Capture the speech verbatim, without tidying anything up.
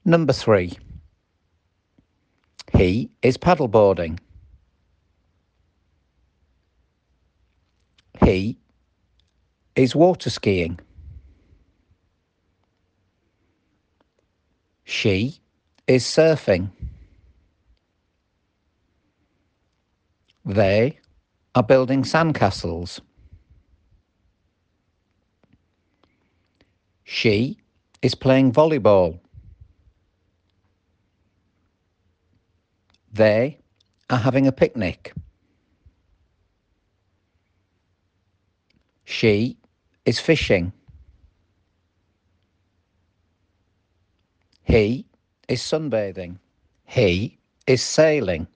Number three. He is paddleboarding. He is water skiing. She is surfing. They are building sandcastles. She is playing volleyball. They are having a picnic. She is fishing. He is sunbathing. He is sailing.